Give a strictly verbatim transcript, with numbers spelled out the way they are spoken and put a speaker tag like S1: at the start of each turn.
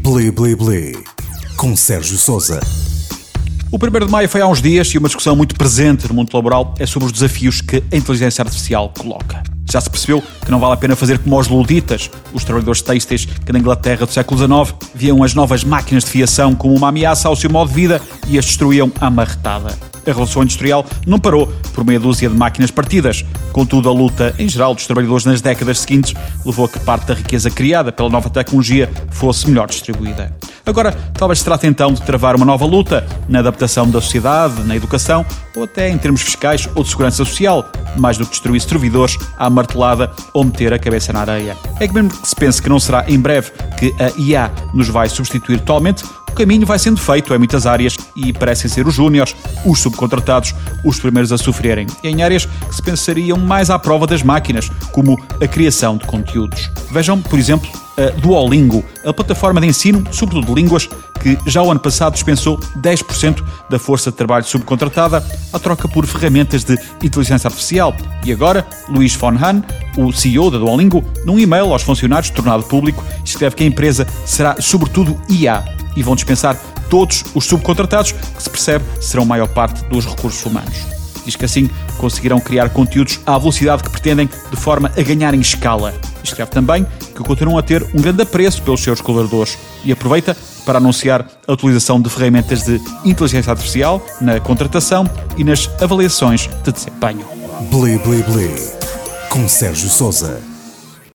S1: Bli Bli Bli, com Sérgio Sousa.
S2: O primeiro de maio foi há uns dias e uma discussão muito presente no mundo laboral é sobre os desafios que a inteligência artificial coloca. Já se percebeu que não vale a pena fazer como os luditas, os trabalhadores têxteis que na Inglaterra do século dezenove viam as novas máquinas de fiação como uma ameaça ao seu modo de vida e as destruíam à marretada. A Revolução Industrial não parou por meia dúzia de máquinas partidas. Contudo, a luta, em geral, dos trabalhadores nas décadas seguintes levou a que parte da riqueza criada pela nova tecnologia fosse melhor distribuída. Agora, talvez se trate então de travar uma nova luta na adaptação da sociedade, na educação ou até em termos fiscais ou de segurança social, mais do que destruir servidores à martelada ou meter a cabeça na areia. É que mesmo que se pense que não será em breve que a I A nos vai substituir totalmente, o caminho vai sendo feito em muitas áreas e parecem ser os júniores, os subcontratados, os primeiros a sofrerem. E em áreas que se pensariam mais à prova das máquinas, como a criação de conteúdos. Vejam, por exemplo, a Duolingo, a plataforma de ensino, sobretudo de línguas, que já o ano passado dispensou dez por cento da força de trabalho subcontratada à troca por ferramentas de inteligência artificial. E agora, Luís von Hahn, o C E O da Duolingo, num e-mail aos funcionários tornado público, escreve que a empresa será sobretudo I A e vão dispensar todos os subcontratados, que se percebe serão a maior parte dos recursos humanos. Diz que assim conseguirão criar conteúdos à velocidade que pretendem, de forma a ganharem escala. Escreve também que continuam a ter um grande apreço pelos seus colaboradores e aproveita para anunciar a utilização de ferramentas de inteligência artificial na contratação e nas avaliações de desempenho.
S1: Bli Bli Bli, com Sérgio Sousa.